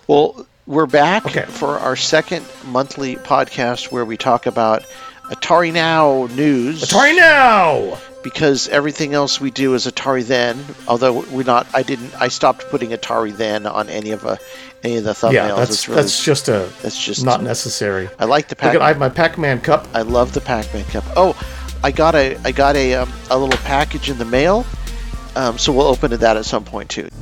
Well, we're back Okay. for our second monthly podcast where we talk about Atari Now news. Atari Now! Because everything else we do is Atari Then. Although I stopped putting Atari Then on any of the thumbnails. Yeah, that's just not necessary. I like the Look, I have my Pac-Man cup. I love the Pac-Man cup. Oh, I got a little package in the mail. So we'll open to that at some point too.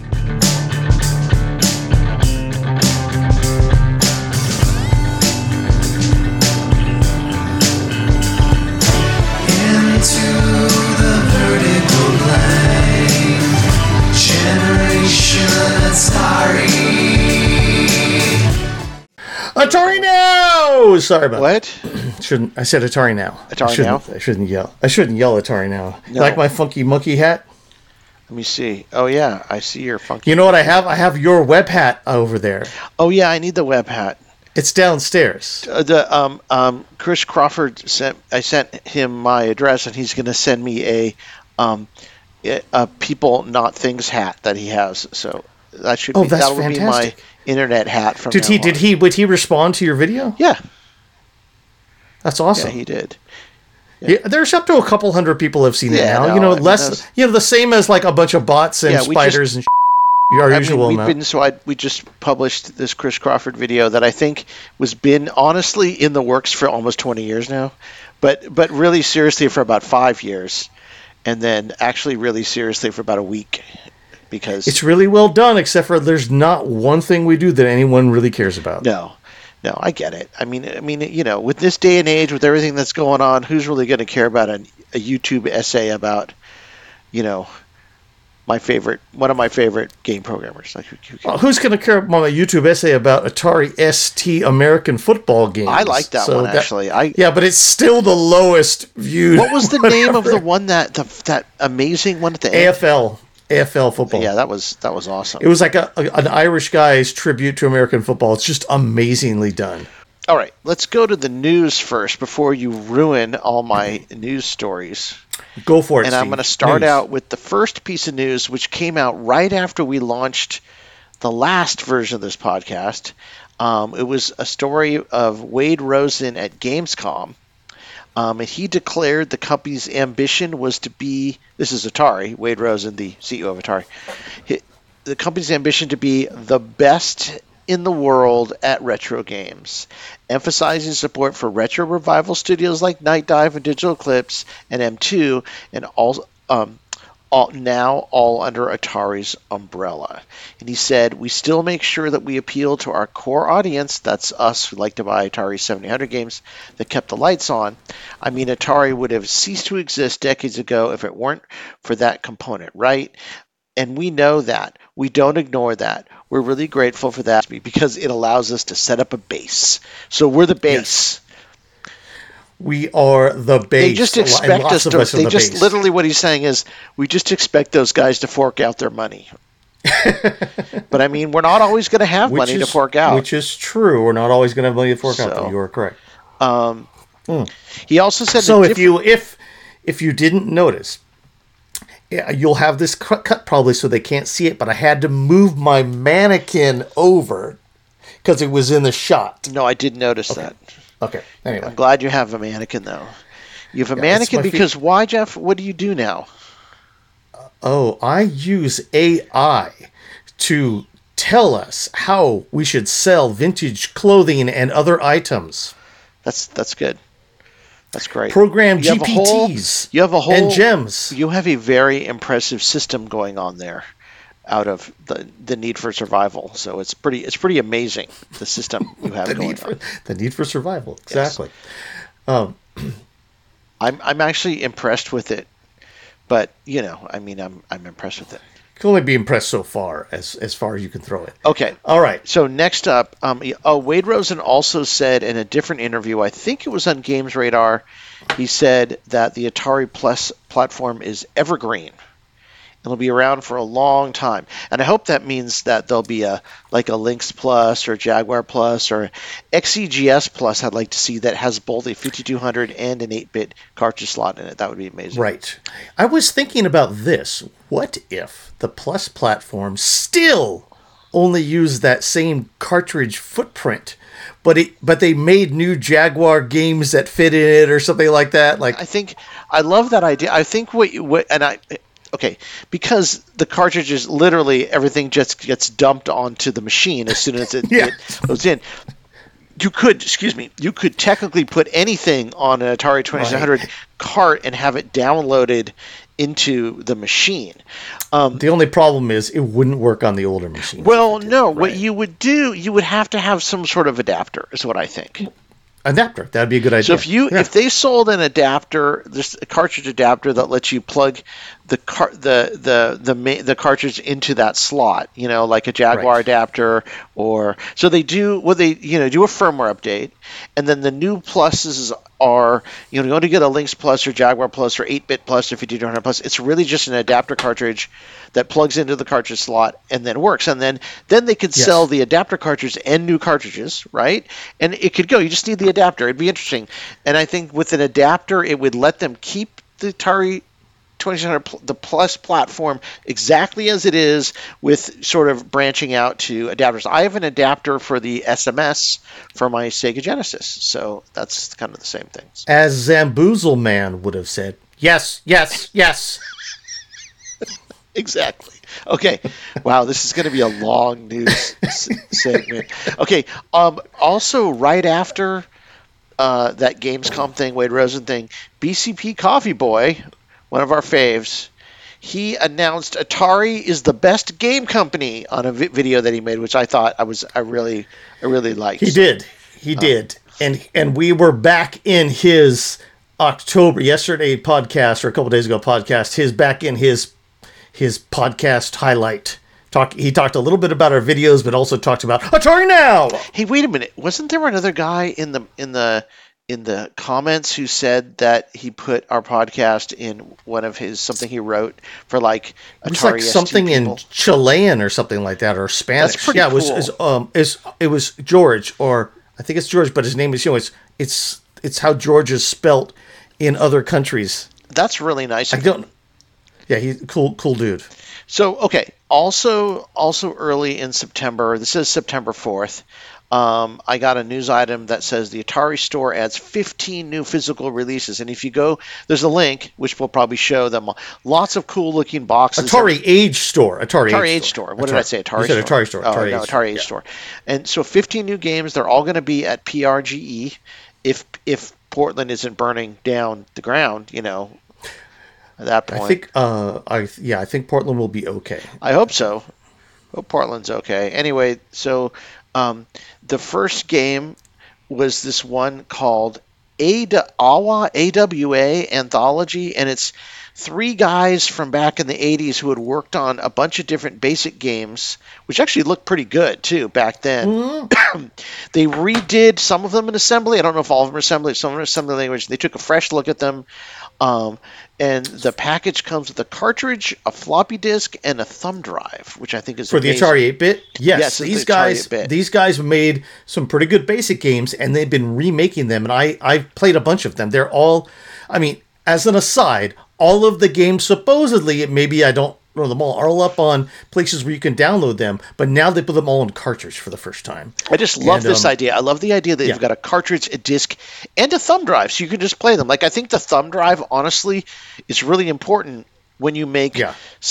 Atari Now! Sorry about what? Shouldn't I said Atari Now? Atari Now? I shouldn't yell. I shouldn't yell Atari Now. No. You like my funky monkey hat? Let me see. Oh yeah, I see your funky. You know what I have? I have your web hat over there. Oh yeah, I need the web hat. It's downstairs. Chris Crawford I sent him my address, and he's going to send me a people not things hat that he has. So that should that's that will fantastic. be my internet hat from. Would he respond to your video? Yeah, that's awesome. Yeah, he did. Yeah, there's up to a couple hundred people have seen it now. No, the same as like a bunch of bots and spiders and our usual amount. We just published this Chris Crawford video that I think was been honestly in the works for almost 20 years now, but really seriously for about 5 years, and then actually really seriously for about a week, because it's really well done, except for there's not one thing we do that anyone really cares about. No, I get it. I mean, with this day and age, with everything that's going on, who's really going to care about a YouTube essay about, one of my favorite game programmers? Like, who's going to care about a YouTube essay about Atari ST American football games? I like that one actually. But it's still the lowest viewed. What was the name of the one that amazing one at the end? AFL football. Yeah, that was awesome. It was like an Irish guy's tribute to American football. It's just amazingly done. All right, let's go to the news first before you ruin all my news stories. Go for it, And Steve. I'm going to start out with the first piece of news, which came out right after we launched the last version of this podcast. It was a story of Wade Rosen at Gamescom. And he declared the company's ambition was to be, this is Atari, Wade Rosen, the CEO of Atari, the company's ambition to be the best in the world at retro games, emphasizing support for retro revival studios like Night Dive and Digital Eclipse and M2, and all under Atari's umbrella. And he said, we still make sure that we appeal to our core audience, that's us who like to buy Atari 7800 games that kept the lights on. I mean, Atari would have ceased to exist decades ago if it weren't for that component, right? And we know that. We don't ignore that. We're really grateful for that because it allows us to set up a base. So we're the base. Yes. We are the base. They just expect us to. Literally, what he's saying is, we just expect those guys to fork out their money. But I mean, we're not always going to have money to fork out. Which is true. We're not always going to have money to fork out. You are correct. He also said. So if you didn't notice, you'll have this cut probably so they can't see it. But I had to move my mannequin over because it was in the shot. No, I did notice that. Okay. Anyway, I'm glad you have a mannequin, though. You have a mannequin because why, Jeff? What do you do now? I use AI to tell us how we should sell vintage clothing and other items. That's good. That's great. Program GPTs. You have a whole and gems. You have a very impressive system going on there. Out of the need for survival, so it's pretty amazing the system you have the need for survival, exactly. Yes. I'm actually impressed with it, but I'm impressed with it. You can only be impressed so far as far as you can throw it. Okay, all right. So next up, Wade Rosen also said in a different interview, I think it was on Games Radar, he said that the Atari Plus platform is evergreen. It'll be around for a long time. And I hope that means that there'll be a Lynx Plus or Jaguar Plus or XEGS Plus I'd like to see that has both a 5200 and an 8-bit cartridge slot in it. That would be amazing. Right. I was thinking about this. What if the Plus platform still only used that same cartridge footprint, but they made new Jaguar games that fit in it or something like that. Like, I love that idea. I think okay, because the cartridges, literally everything just gets dumped onto the machine as soon as it goes in. You could technically put anything on an Atari 2600 cart and have it downloaded into the machine. The only problem is it wouldn't work on the older machines. Well, no. Right. What you would do, you would have to have some sort of adapter, is what I think. Adapter, that'd be a good idea. So if they sold an adapter, just a cartridge adapter that lets you plug the cartridge into that slot, like a Jaguar adapter, or so they do. Well, they do a firmware update, and then the new pluses are you only get a Lynx Plus or Jaguar Plus or 8-bit Plus or 5200 Plus. It's really just an adapter cartridge that plugs into the cartridge slot and then works, and then they could sell the adapter cartridge and new cartridges, right? And it could go. You just need the adapter. It'd be interesting, and I think with an adapter, it would let them keep the Atari 2600, the Plus platform, exactly as it is, with sort of branching out to adapters. I have an adapter for the SMS for my Sega Genesis, so that's kind of the same thing. As Zamboozle Man would have said, yes, yes, yes. Exactly. Okay. Wow, this is going to be a long news segment. Okay. Also, right after that Gamescom thing, Wade Rosen thing, BCP Coffee Boy, one of our faves, he announced Atari is the best game company on a video that he made, which I thought I really liked. He did. And we were back in his yesterday podcast, or a couple days ago podcast, his podcast highlight. He talked a little bit about our videos, but also talked about Atari Now. Hey, wait a minute. Wasn't there another guy in the comments who said that he put our podcast in one of his something he wrote for like Atari? It was like something people in Chilean or something like that, or Spanish. That's pretty cool. It was George, or I think it's George, but his name is it's how George is spelt in other countries. That's really nice. Yeah, he's cool dude. So, okay. Also early in September, this is September 4th, I got a news item that says the Atari Store adds 15 new physical releases. And if you go, there's a link, which will probably show them. Lots of cool looking boxes. Atari Age Store. Atari Age Store. What did I say? Atari Store. Atari Store. Atari Age Store. And so 15 new games. They're all going to be at PRGE if Portland isn't burning down the ground, at that point. I think Portland will be okay. I hope so. Hope Portland's okay. Anyway, so the first game was this one called AWA Anthology, and it's three guys from back in the 80s who had worked on a bunch of different basic games, which actually looked pretty good too back then. Mm-hmm. They redid some of them in assembly. I don't know if all of them are assembly, some of them are assembly language. They took a fresh look at them. And the package comes with a cartridge, a floppy disk, and a thumb drive, which I think is for amazing. The Atari 8-bit. Yes, these guys made some pretty good basic games, and they've been remaking them. And I've played a bunch of them. They're all, as an aside, all of the games supposedly, maybe I don't know them all, are all up on places where you can download them. But now they put them all on cartridge for the first time. I just love this idea. I love the idea that you've got a cartridge, a disc, and a thumb drive, so you can just play them. Like, I think the thumb drive, honestly, is really important when you make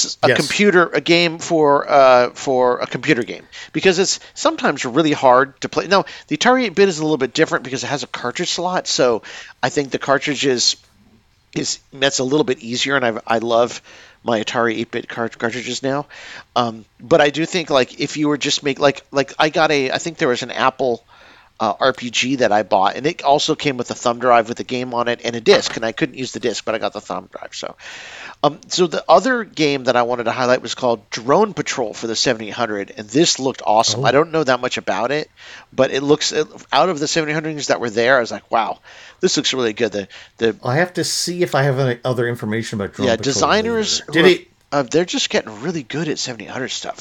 a game for a computer game, because it's sometimes really hard to play. Now, the Atari 8-bit is a little bit different because it has a cartridge slot, so I think the cartridge that's a little bit easier, and I love my Atari 8-bit cartridges now. But I do think, like, if you were just like I think there was an Apple RPG that I bought, and it also came with a thumb drive with a game on it and a disc, and I couldn't use the disc, but I got the thumb drive. So the other game that I wanted to highlight was called Drone Patrol for the 7800, and this looked awesome. I don't know that much about it, but it looks, out of the 7800s that were there, I was like, wow, this looks really good. I have to see if I have any other information about Drone Patrol. Designers, they're just getting really good at 7800 stuff.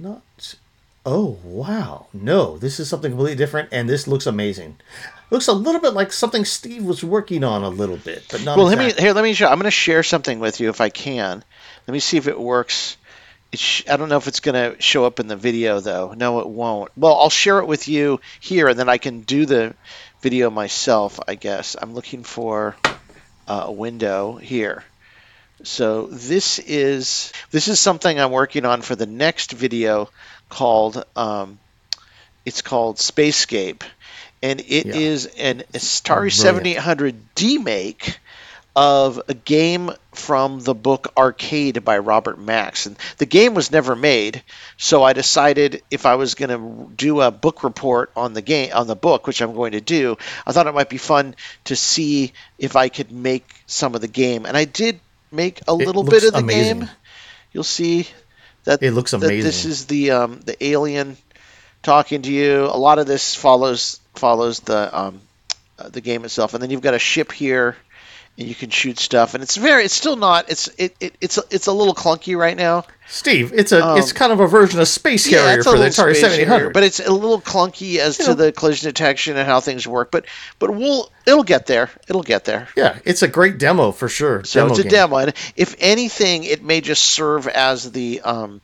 Oh, wow. No, this is something completely different, and this looks amazing. Looks a little bit like something Steve was working on a little bit, but not exactly. Let me show. I'm going to share something with you if I can. Let me see if it works I don't know if it's going to show up in the video, though. No, it won't. Well, I'll share it with you here, and then I can do the video myself, I guess. I'm looking for a window here. So this is something I'm working on for the next video called it's called Spacescape, and it is an Atari 7800 demake of a game from the book Arcade by Robert Max. And the game was never made, so I decided if I was going to do a book report on the book, which I'm going to do, I thought it might be fun to see if I could make some of the game. And I did make a little bit of the game. You'll see that it looks amazing. That this is the alien talking to you. A lot of this follows the game itself, and then you've got a ship here. And you can shoot stuff, and it's still not. It's a little clunky right now. Steve, it's kind of a version of Space Harrier for the Atari 7800, but it's a little clunky as to the collision detection and how things work. But it'll get there. It'll get there. Yeah, it's a great demo for sure. So it's a demo, and if anything, it may just serve as the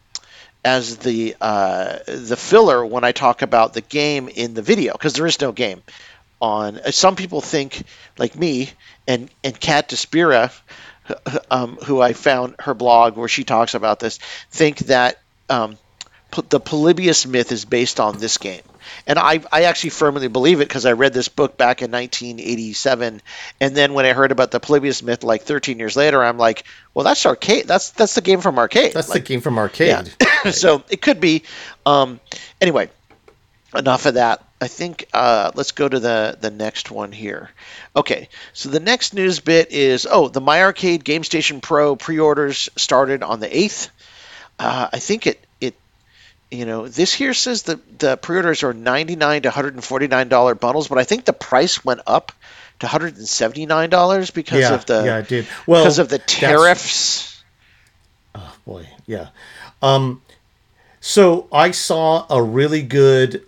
filler when I talk about the game in the video, because there is no game on. Some people think, like me and Kat Despira, who I found her blog where she talks about this, think that the Polybius myth is based on this game. And I actually firmly believe it, because I read this book back in 1987, and then when I heard about the Polybius myth like 13 years later, I'm like, well, that's Arcade. That's the game from Arcade. That's the game from Arcade. Yeah. So it could be. Anyway, enough of that. I think let's go to the next one here. Okay, so the next news bit is, the MyArcade GameStation Pro pre-orders started on the 8th. I think this here says the pre-orders are $99 to $149 bundles, but I think the price went up to $179 because of the it did. Well, because of the tariffs. Oh boy, yeah. So I saw a really good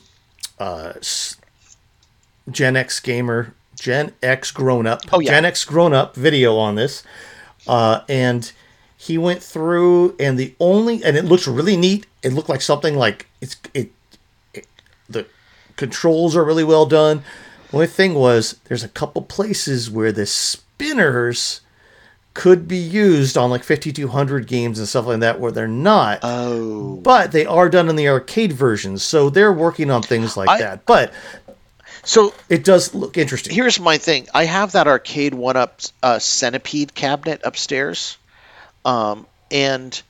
Gen X Grown Up Gen X Grown Up video on this, and he went through, and it looks really neat. It looked like something like the controls are really well done. The only thing was, there's a couple places where the spinners could be used on like 5200 games and stuff like that, where they're not. Oh. But they are done in the arcade versions, so they're working on things like that. But so it does look interesting. Here's my thing. I have that Arcade 1UP Centipede cabinet upstairs. And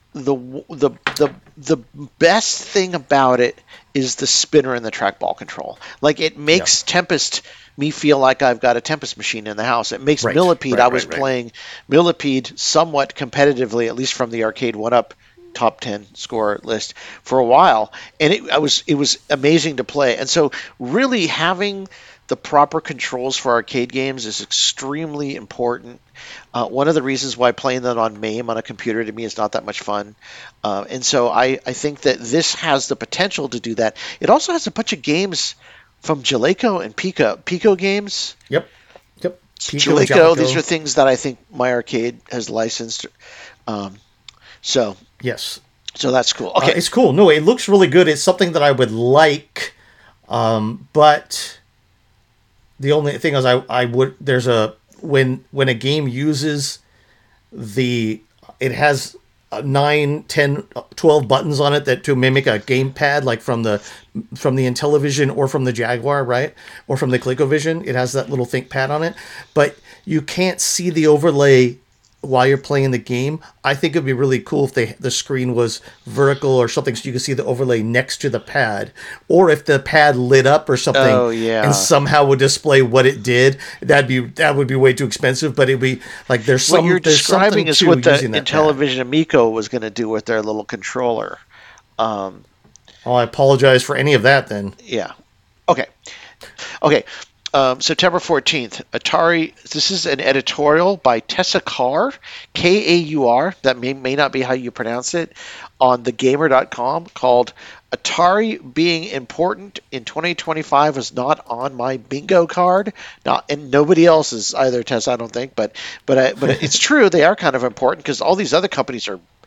the best thing about it is the spinner and the trackball control. Like, it makes Tempest me feel like I've got a Tempest machine in the house. It makes Millipede. I was playing Millipede somewhat competitively, at least from the Arcade 1UP top 10 score list for a while, and it was amazing to play. And so really having the proper controls for arcade games is extremely important. One of the reasons why playing them on MAME on a computer to me is not that much fun. And so I think that this has the potential to do that. It also has a bunch of games from Jaleco and Pico games. Yep. Jaleco, these are things that I think MyArcade has licensed. Yes. So that's cool. Okay. It's cool. No, it looks really good. It's something that I would like, but the only thing is when a game uses it has 9, 10, 12 buttons on it to mimic a gamepad, like from the Intellivision or from the Jaguar, right? Or from the ColecoVision. It has that little ThinkPad on it, but you can't see the overlay while you're playing the game. I think it'd be really cool if the screen was vertical or something, so you can see the overlay next to the pad, or if the pad lit up or something and somehow would display what it did. That would be way too expensive, but it'd be like what you're describing is what the Intellivision Amico was going to do with their little controller. I apologize for any of that then. Yeah. Okay. September 14th, Atari. This is an editorial by Tessa Kaur, Kaur. That may not be how you pronounce it, on thegamer.com, called "Atari being important in 2025 is not on my bingo card." And nobody else's either, Tessa, I don't think. But it's true. They are kind of important because all these other companies are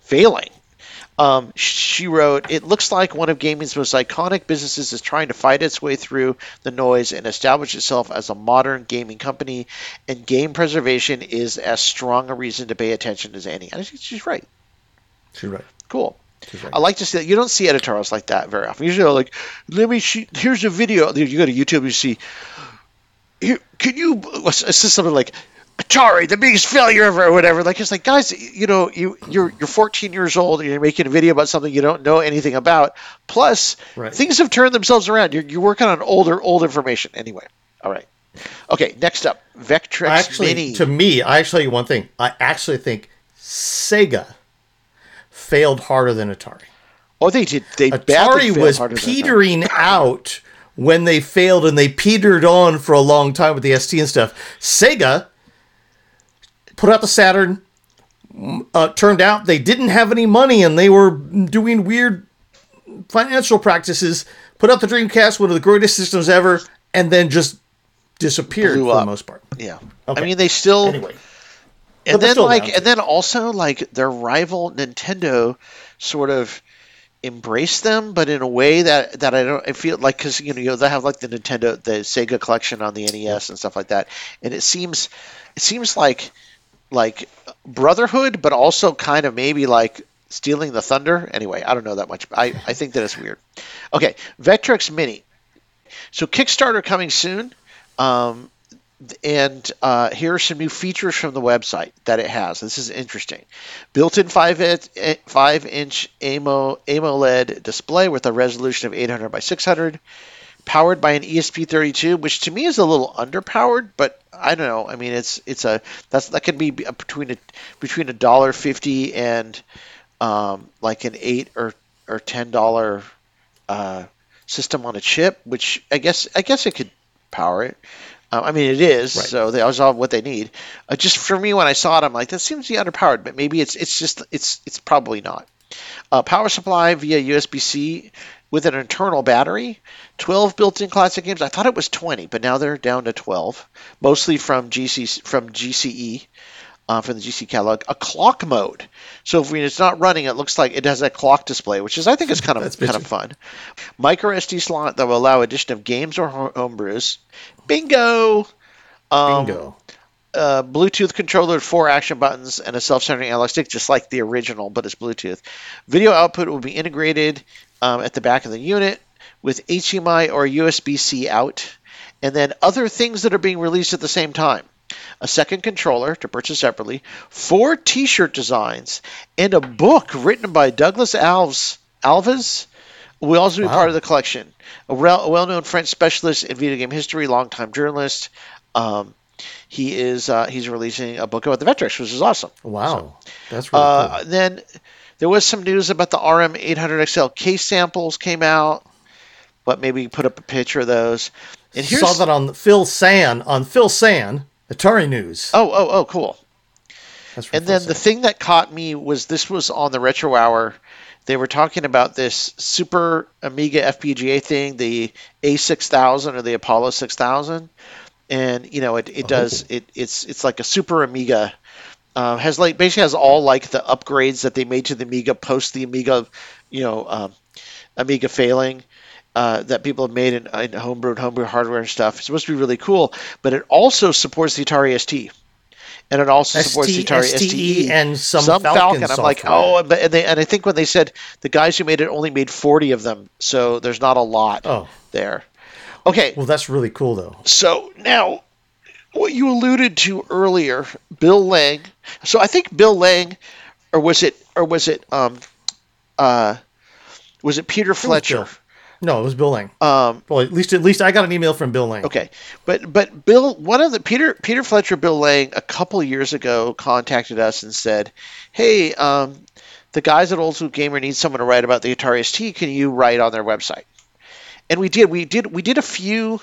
failing. She wrote, "It looks like one of gaming's most iconic businesses is trying to fight its way through the noise and establish itself as a modern gaming company, and game preservation is as strong a reason to pay attention as any." I think she's right. She's right. Cool. She's right. I like to see that. You don't see editorials like that very often. Usually, like, here's a video. You go to YouTube, you see, here, can you, it's just something like, Atari, the biggest failure ever, or whatever. Like, it's like, guys, you're 14 years old and you're making a video about something you don't know anything about. Plus, things have turned themselves around. You're working on old information. Anyway, all right. Okay, next up, Vectrex Mini. To me, I actually tell you one thing. I actually think Sega failed harder than Atari. Oh, they did. Atari was petering out when they failed, and they petered on for a long time with the ST and stuff. Sega put out the Saturn. Turned out they didn't have any money, and they were doing weird financial practices. Put out the Dreamcast, one of the greatest systems ever, and then just disappeared for the most part. Yeah, okay. I mean, they still. Anyway. And then also their rival Nintendo sort of embraced them, but in a way that I feel like, because they have like the Sega collection on the NES and stuff like that, and it seems like brotherhood, but also kind of maybe like stealing the thunder. Anyway, I don't know that much. I think that it's weird. Okay, Vectrex Mini. So Kickstarter coming soon. And here are some new features from the website that it has. This is interesting. Built-in 5-inch AMOLED display with a resolution of 800 by 600. Powered by an ESP32, which to me is a little underpowered, but I don't know. I mean, that could be between $1.50 and like an $8 or $10 system on a chip, which I guess it could power it. I mean, it is, right. So they always have what they need. Just for me, when I saw it, I'm like, that seems to be underpowered, but maybe it's probably not. Power supply via USB-C with an internal battery. 12 built-in classic games. I thought it was 20, but now they're down to 12, mostly from GCE, from the GC catalog. A clock mode. So when it's not running, it looks like it has a clock display, which I think is kind of fun. Micro SD slot that will allow addition of games or homebrews. Bingo. Bluetooth controller, 4 action buttons, and a self-centering analog stick, just like the original, but it's Bluetooth. Video output will be integrated at the back of the unit with HDMI or USB-C out, and then other things that are being released at the same time. A second controller to purchase separately, 4 T-shirt designs, and a book written by Douglas Alves will also be part of the collection. A well-known French specialist in video game history, longtime journalist. He's releasing a book about the Vectrex, which is awesome. Wow, that's really cool. Then there was some news about the RM800XL case samples came out, but maybe put up a picture of those. And saw that on Phil San, Atari News. Oh, cool. And then the thing that caught me was this was on the Retro Hour. They were talking about this Super Amiga FPGA thing, the A6000 or the Apollo 6000, and it's like a Super Amiga. Basically has all like the upgrades that they made to the Amiga post the Amiga, Amiga failing. That people have made in homebrew hardware and stuff. It's supposed to be really cool, but it also supports the Atari ST. And it also supports the Atari STE and some Falcon. I'm like, and I think when they said the guys who made it only made 40 of them, so there's not a lot there. Okay. Well, that's really cool, though. So now, what you alluded to earlier, Bill Lang. So I think Bill Lang, or was it Peter Fletcher? No, it was Bill Lang. Well, at least I got an email from Bill Lang. Okay, but Bill, one of the Peter Fletcher, Bill Lang, a couple years ago contacted us and said, "Hey, the guys at Old School Gamer need someone to write about the Atari ST. Can you write on their website?" And we did. We did a few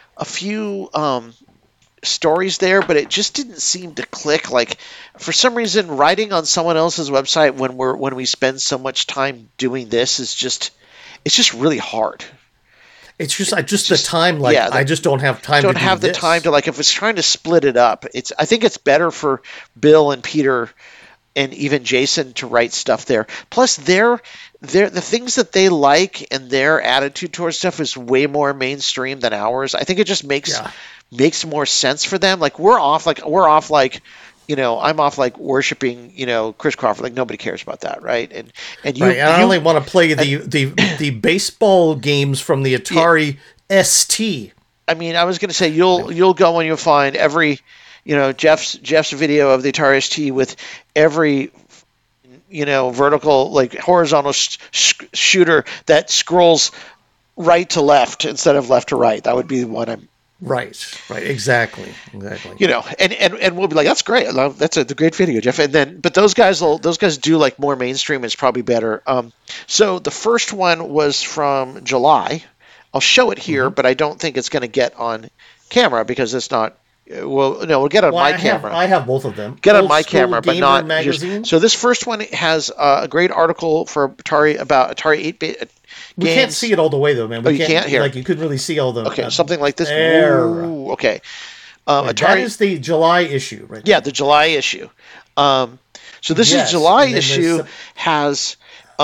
stories there, but it just didn't seem to click. Like, for some reason, writing on someone else's website when we spend so much time doing this is just. It's just really hard. It's just the time. Like, I just don't have time. Don't have the time to, like, if it's trying to split it up. I think it's better for Bill and Peter and even Jason to write stuff there. Plus, the things that they like and their attitude towards stuff is way more mainstream than ours. I think it just makes more sense for them. Like we're off like I'm off like worshiping, Chris Crawford. Like nobody cares about that, right? And I only want to play the baseball games from the Atari ST. I mean, I was going to say you'll go and you'll find every, Jeff's video of the Atari ST with every, vertical, like horizontal shooter that scrolls right to left instead of left to right. That would be the one I'm. Right, exactly. And we'll be like, that's great. That's a great video, Jeff. But those guys do like more mainstream. It's probably better. So the first one was from July. I'll show it here, but I don't think it's going to get on camera because it's not. We'll get on my camera. I have both of them. Get on my camera, but not magazine. So this first one has a great article for Atari about Atari 8-bit games. We can't see it all the way though, man. You can't hear. Like you couldn't really see all the. Okay, something like this. There. Okay. Atari, that is the July issue, right? Yeah, the July issue. So this is July issue has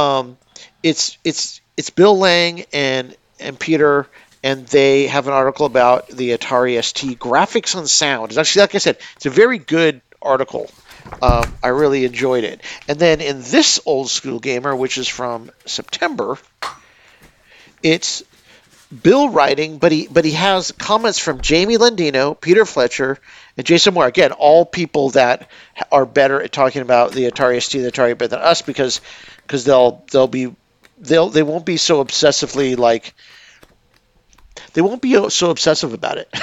it's Bill Lang and Peter, and they have an article about the Atari ST graphics and sound. It's actually, like I said, it's a very good article. I really enjoyed it. And then in this Old School Gamer, which is from September, it's Bill writing, but he has comments from Jamie Landino, Peter Fletcher, and Jason Moore. Again, all people that are better at talking about the Atari ST, the Atari, than us because they won't be so obsessively like. They won't be so obsessive about it.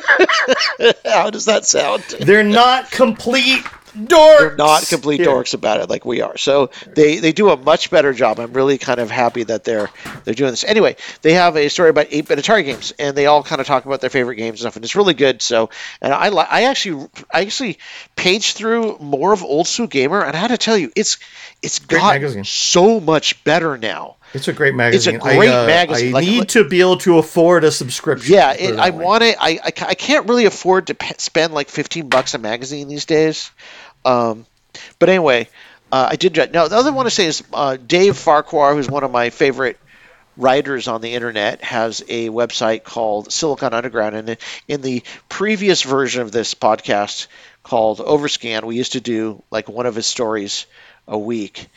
How does that sound? They're not complete dorks. They're not complete dorks about it like we are. So they do a much better job. I'm really kind of happy that they're doing this. Anyway, they have a story about 8-bit Atari games, and they all kind of talk about their favorite games and stuff, and it's really good. So, and I actually paged through more of Old School Gamer, and I had to tell you, it's gotten so much better now. It's a great magazine. It's a great magazine. I need to be able to afford a subscription. Yeah, I want it. I can't really afford to spend like $15 a magazine these days. But anyway, I did. Now, the other one to say is Dave Farquhar, who's one of my favorite writers on the internet, has a website called Silicon Underground. And in the previous version of this podcast called Overscan, we used to do like one of his stories a week.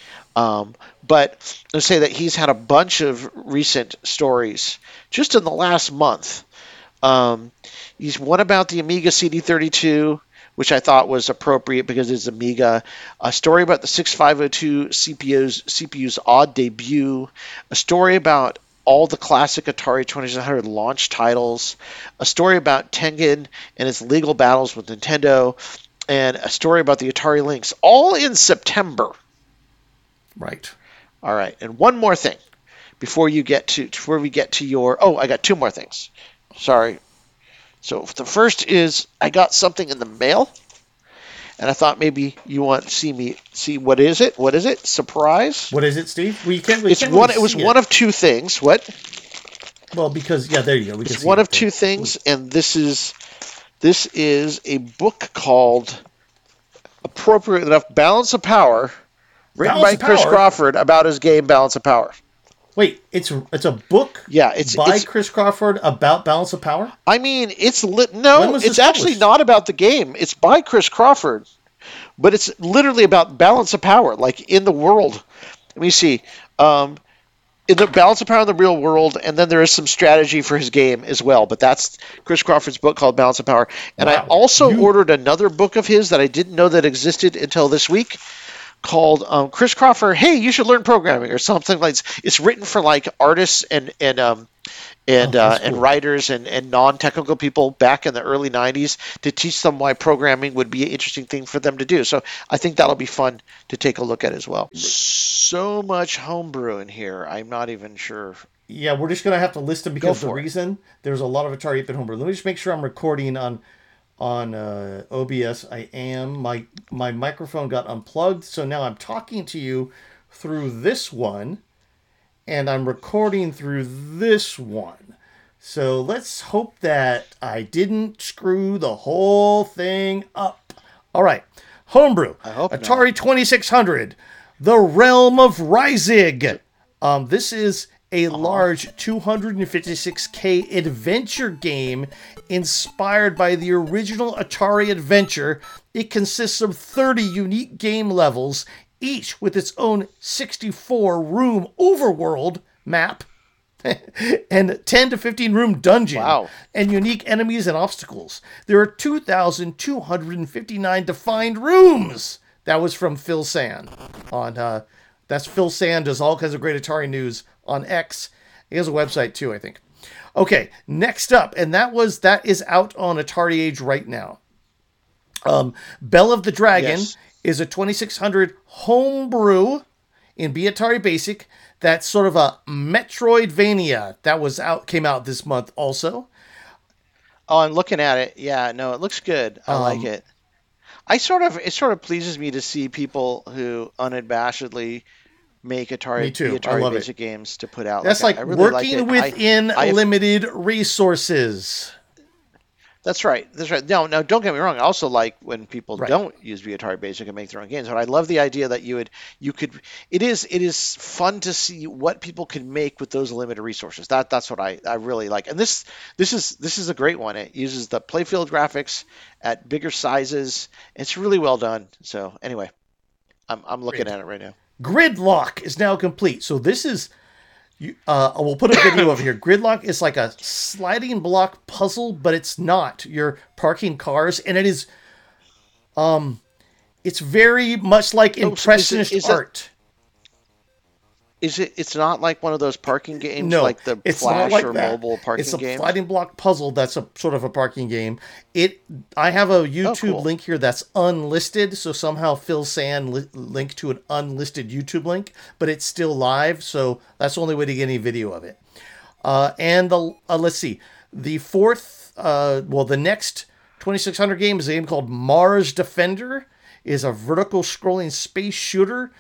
But let's say that he's had a bunch of recent stories just in the last month. He's one about the Amiga CD32, which I thought was appropriate because it's Amiga. A story about the 6502 CPU's odd debut. A story about all the classic Atari 2600 launch titles. A story about Tengen and its legal battles with Nintendo. And a story about the Atari Lynx, all in September. Right. All right. And one more thing before we get to your... Oh, I got two more things. Sorry. So the first is I got something in the mail, and I thought maybe you want to see what is it? What is it? Surprise? What is it, Steve? It was one of two things. What? Well, because there you go. It's one of two things, and this is a book called, appropriate enough, Balance of Power, written by Chris Crawford about his game Balance of Power. Wait, it's a book? Yeah, it's Chris Crawford about Balance of Power? I mean, it's actually not about the game. It's by Chris Crawford, but it's literally about Balance of Power, like in the world. Let me see. In the Balance of Power in the real world, and then there is some strategy for his game as well. But that's Chris Crawford's book called Balance of Power. And I also ordered another book of his that I didn't know that existed until this week, called Chris Crawford, Hey, You Should Learn Programming, or something like that. It's written for like artists and writers and non-technical people back in the early 90s to teach them why programming would be an interesting thing for them to do. So I think that'll be fun to take a look at as well. So much homebrew in here. I'm not even sure. Yeah, we're just going to have to list them because the reason there's a lot of Atari 8-bit homebrew. Let me just make sure I'm recording on OBS. I am. My microphone got unplugged, so now I'm talking to you through this one, and I'm recording through this one. So let's hope that I didn't screw the whole thing up. All right. Homebrew. I hope Atari 2600. The Realm of Rising. This is a large 256K adventure game inspired by the original Atari adventure. It consists of 30 unique game levels, each with its own 64-room overworld map and 10 to 15 room dungeon. Wow. And unique enemies and obstacles. There are 2,259 defined rooms. That was from Phil Sand on that's Phil Sand, does all kinds of great Atari news on X. He has a website too, I think. Okay, next up, and that is out on Atari Age right now. Bell of the Dragon is a 2600 homebrew in Atari Basic. That's sort of a Metroidvania that came out this month also. Oh, I'm looking at it. Yeah, no, it looks good. I like it. It sort of pleases me to see people who unabashedly make Atari Basic games to put out. That's like working within limited resources. That's right. That's right. No, don't get me wrong. I also like when people don't use Atari Basic and make their own games. But I love the idea that you could. It is fun to see what people can make with those limited resources. That's what I really like. And this is a great one. It uses the playfield graphics at bigger sizes. It's really well done. So anyway, I'm looking at it right now. Gridlock is now complete. So this is. We'll put a video over here. Gridlock is like a sliding block puzzle, but it's not. You're parking cars, and it is. It's very much like impressionist art. It's not like one of those parking games, no, like the Flash or mobile parking games? It's a sliding block puzzle that's a sort of a parking game. I have a YouTube link here that's unlisted, so somehow Phil Sand linked to an unlisted YouTube link, but it's still live, so that's the only way to get any video of it. Let's see. The the next 2600 game is a game called Mars Defender. Is a vertical scrolling space shooter.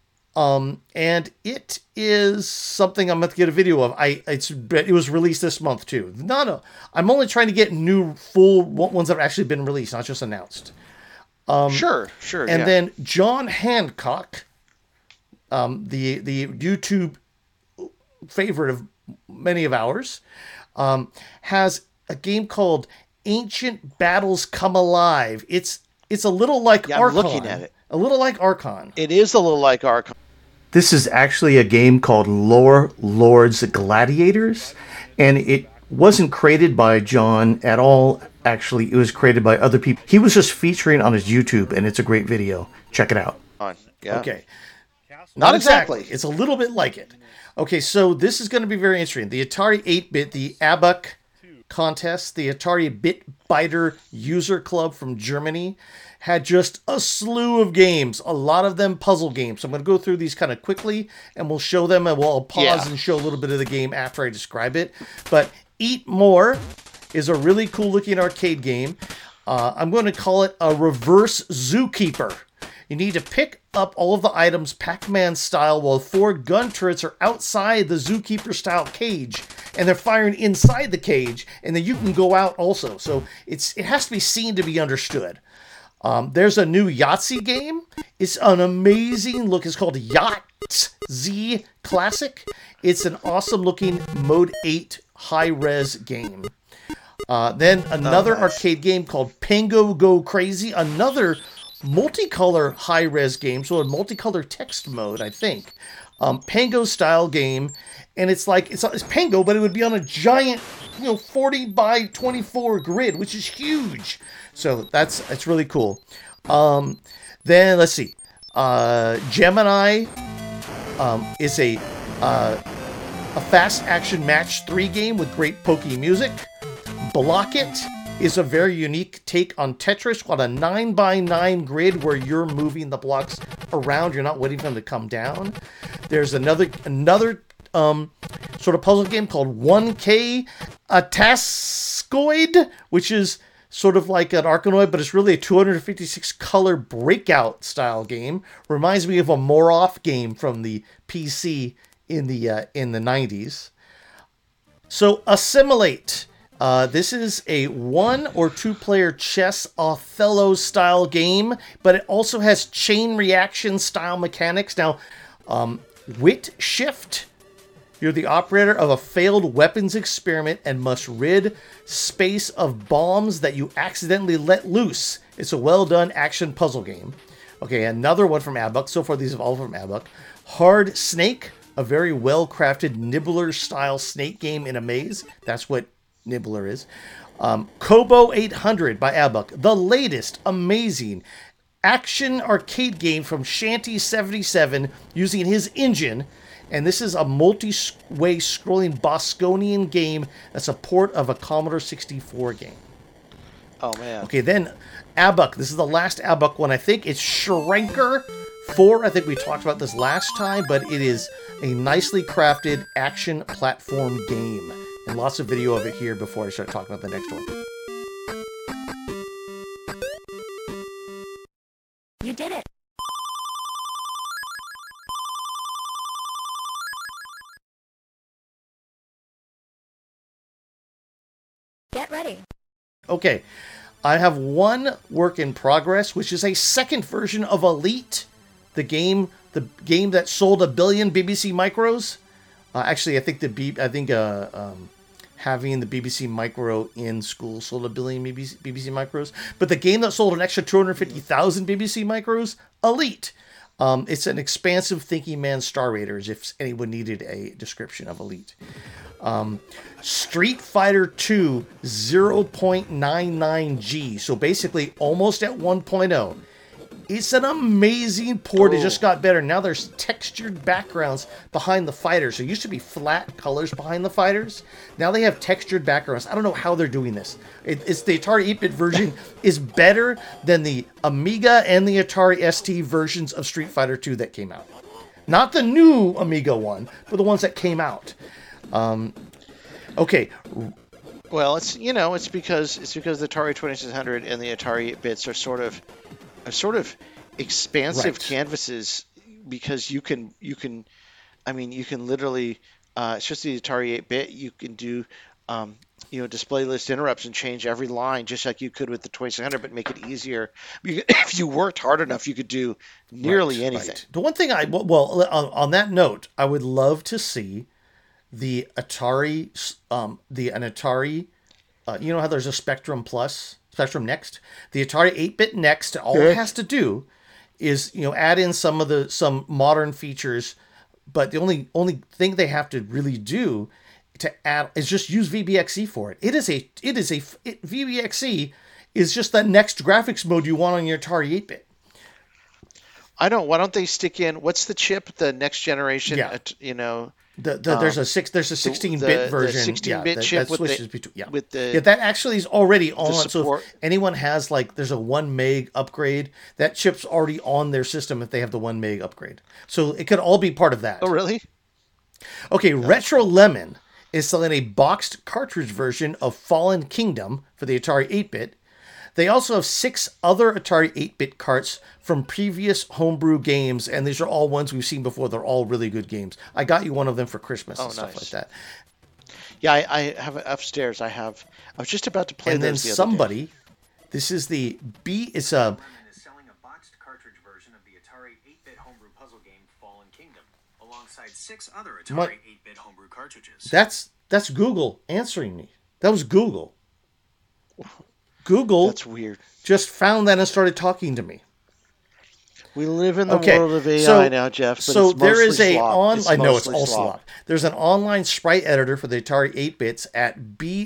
And it is something I'm going to get a video of. It was released this month too. No. I'm only trying to get new full ones that have actually been released, not just announced. Sure. And then John Hancock, the YouTube favorite of many of ours, has a game called Ancient Battles Come Alive. It's a little like Archon. I'm looking at it. A little like Archon. It is a little like Archon. This is actually a game called Lore Lords Gladiators, and it wasn't created by John at all. Actually, it was created by other people. He was just featuring on his YouTube, and it's a great video. Check it out. Yeah. Okay. Not exactly. It's a little bit like it. Okay, so this is going to be very interesting. The Atari 8-bit, the ABAC contest, the Atari Bit Biter User Club from Germany, had just a slew of games, a lot of them puzzle games. So I'm going to go through these kind of quickly, and we'll show them, and we'll pause and show a little bit of the game after I describe it. But Eat More is a really cool-looking arcade game. I'm going to call it a reverse zookeeper. You need to pick up all of the items Pac-Man style while 4 gun turrets are outside the zookeeper style cage, and they're firing inside the cage, and then you can go out also. So it has to be seen to be understood. There's a new Yahtzee game. It's an amazing look. It's called Yahtzee Classic. It's an awesome looking Mode 8 high-res game. Then another arcade game called Pango Go Crazy. Another multicolor high-res game. So a multicolor text mode, I think. Pango style game. And it's Pango, but it would be on a giant 40 by 24 grid, which is huge. So it's really cool. Then let's see. Gemini is a fast action match 3 game with great pokey music. Block It is a very unique take on Tetris on a 9x9 grid where you're moving the blocks around. You're not waiting for them to come down. There's another sort of puzzle game called 1K Atascoid, which is sort of like an Arkanoid, but it's really a 256 color breakout style game. Reminds me of a Moroff game from the PC in the 90s. So Assimilate This is a 1 or 2 player chess Othello style game, but it also has chain reaction style mechanics. Now, wit shift. You're the operator of a failed weapons experiment and must rid space of bombs that you accidentally let loose. It's a well done action puzzle game. Okay, another one from Abbuck. So far, these have all from Abbuck. Hard Snake, a very well crafted Nibbler style snake game in a maze. That's what Nibbler is. Kobo 800 by Abbuck, the latest amazing action arcade game from Shanty 77 using his engine. And this is a multi-way scrolling Bosconian game that's a port of a Commodore 64 game. Oh, man. Okay, then Abbuck. This is the last Abbuck one. I think it's Shrinker 4. I think we talked about this last time, but it is a nicely crafted action platform game. And lots of video of it here before I start talking about the next one. You did it. Get ready. Okay, I have one work in progress, which is a second version of Elite, the game that sold 1 billion BBC Micros. Actually, I think having the BBC Micro in school sold 1 billion BBC Micros, but the game that sold an extra 250,000 BBC Micros, Elite. It's an expansive thinking man Star Raiders, if anyone needed a description of Elite. Street Fighter 2 0.99G, so basically almost at 1.0. It's an amazing port. It just got better. Now there's textured backgrounds behind the fighters. There used to be flat colors behind the fighters. Now they have textured backgrounds. I don't know how they're doing this. It's the Atari 8-bit version is better than the Amiga and the Atari ST versions of Street Fighter 2 that came out. Not the new Amiga one, but the ones that came out. Okay. Well, it's because the Atari 2600 and the Atari 8-bits are sort of expansive canvases, because you can literally, it's just the Atari 8-bit, you can do display list interrupts and change every line just like you could with the 2600, but make it easier. If you worked hard enough, you could do nearly anything. Right. The one thing on that note, I would love to see the Atari, an Atari, you know how there's a Spectrum Next? The Atari 8-bit Next, all it has to do is, add in some modern features, but the only thing they have to really do to add is just use VBXE for it. VBXE is just that next graphics mode you want on your Atari 8-bit. Why don't they stick in, what's the chip, the next generation, There's a 16-bit version. The 16-bit chip that actually is already on. So if anyone has there's a 1 meg upgrade, that chip's already on their system if they have the 1 meg upgrade. So it could all be part of that. Oh, really? Okay, Retro Lemon is selling a boxed cartridge version of Fallen Kingdom for the Atari 8-bit. They also have 6 other Atari 8-bit carts from previous homebrew games, and these are all ones we've seen before. They're all really good games. I got you one of them for Christmas and stuff like that. Yeah, I have it upstairs. I was just about to play and those then the other day. This is the B. It's is selling a boxed cartridge version of the Atari 8-bit homebrew puzzle game Fallen Kingdom, alongside 6 other Atari 8-bit homebrew cartridges. That's Google answering me. That was Google. Google. That's weird. Just found that and started talking to me. We live in the world of AI now, Jeff. But so it's there is slop. I know it's all slop. There's an online sprite editor for the Atari 8-bits at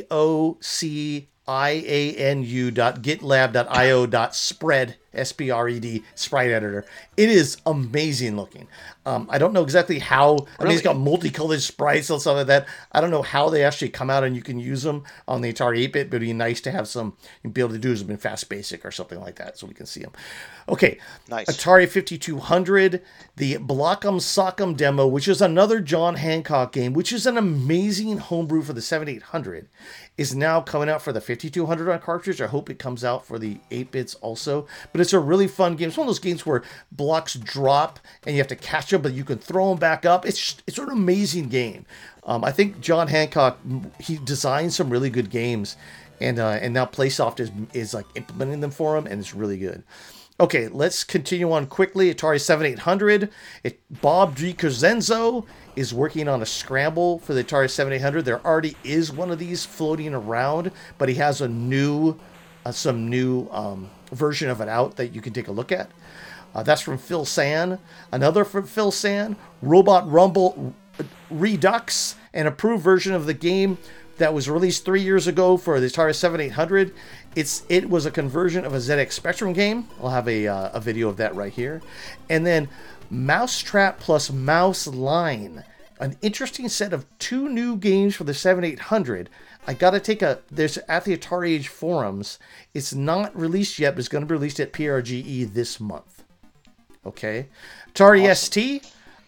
bocianu.gitlab.io.spread SPRED sprite editor. It is amazing looking. I don't know exactly how. I mean, it's got multicolored sprites and stuff like that. I don't know how they actually come out and you can use them on the Atari 8-bit, but it'd be nice to have some. You'd be able to do them in Fast Basic or something like that, so we can see them. Okay, nice. Atari 5200, the Block'em Sock'em demo, which is another John Hancock game, which is an amazing homebrew for the 7800, is now coming out for the 5200 on cartridge. I hope it comes out for the 8-bits also. But but it's a really fun game. It's one of those games where blocks drop and you have to catch them, but you can throw them back up. It's an amazing game. I think John Hancock, he designed some really good games, and now PlaySoft is like implementing them for him, and it's really good. Okay, let's continue on quickly. Atari 7800. Bob DiCrescenzo is working on a scramble for the Atari 7800. There already is one of these floating around, but he has some new version of it out that you can take a look at. That's from Phil San. Another from Phil San, Robot Rumble Redux, an approved version of the game that was released 3 years ago for the Atari 7800. It was a conversion of a ZX Spectrum game. I'll have a video of that right here. And then Mousetrap plus Mouse Line, an interesting set of 2 new games for the 7800. I gotta there's at the Atari Age forums. It's not released yet, but it's going to be released at PRGE this month. Okay, Atari ST.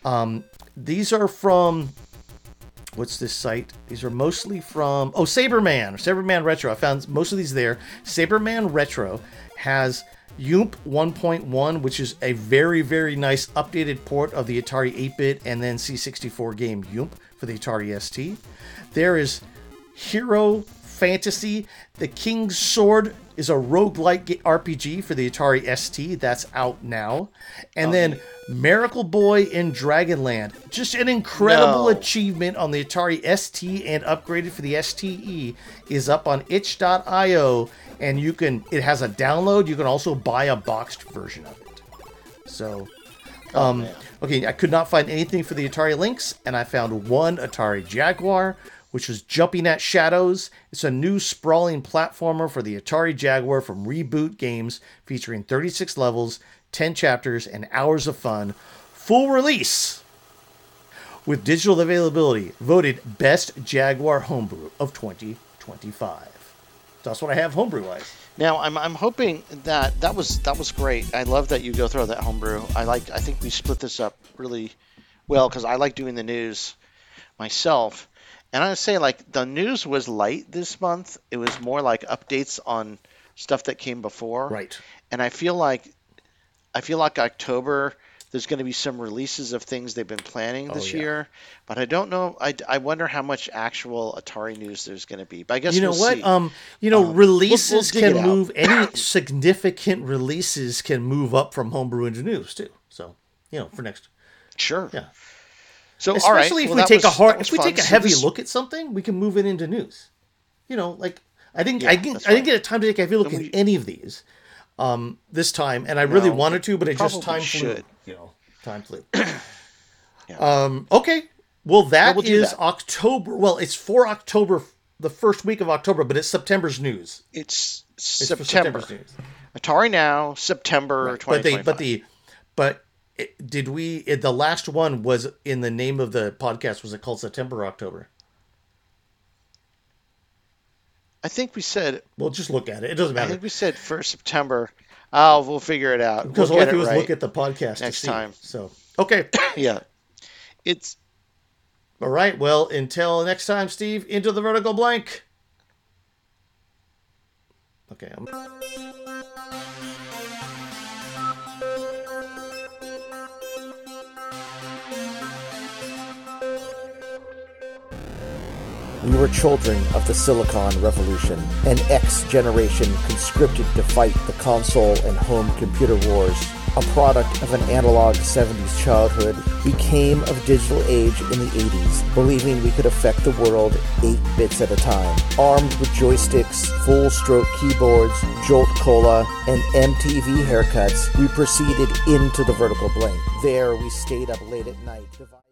These are from, what's this site? These are mostly from, Saberman Retro. I found most of these there. Saberman Retro has Yoomp 1.1, which is a very, very nice updated port of the Atari 8-bit and then C64 game Yoomp for the Atari ST. There is Hero Fantasy. The King's Sword is a roguelike RPG for the Atari ST. That's out now. And then Miracle Boy in Dragonland. Just an incredible achievement on the Atari ST, and upgraded for the STE is up on itch.io, and it has a download. You can also buy a boxed version of it. So, okay, I could not find anything for the Atari Lynx, and I found one Atari Jaguar, which was Jumping at Shadows. It's a new sprawling platformer for the Atari Jaguar from Reboot Games, featuring 36 levels, 10 chapters, and hours of fun. Full release with digital availability. Voted Best Jaguar Homebrew of 2025. That's what I have homebrew-wise. Now, I'm hoping that was great. I love that you go through that homebrew. I think we split this up really well because I like doing the news myself. And I would say, like, the news was light this month. It was more like updates on stuff that came before. Right. And I feel like October, there's going to be some releases of things they've been planning this year. But I don't know. I wonder how much actual Atari news there's going to be. But I guess we'll see. Releases we'll can move. Any significant releases can move up from homebrew into news, too. So, for next. Sure. Yeah. So, especially all right. if we take a heavy look at something, we can move it into news. I didn't get time to take a heavy look at any of these this time, and I really wanted to, but time flew. Time flew. Okay. Well, that is October. Well, it's for October, the first week of October, but it's September's news. It's September. News. Atari Now, September 2025. The last one was in the name of the podcast. Was it called September or October? I think we said. Well, just look at it. It doesn't matter. I think we said for September. We'll figure it out. Because all I do is look at the podcast next time. So, okay. Yeah. It's. All right. Well, until next time, Steve, into the vertical blank. Okay. We were children of the Silicon Revolution, an X generation conscripted to fight the console and home computer wars. A product of an analog 70s childhood, we came of digital age in the 80s, believing we could affect the world 8 bits at a time. Armed with joysticks, full-stroke keyboards, Jolt Cola, and MTV haircuts, we proceeded into the vertical blank. There we stayed up late at night.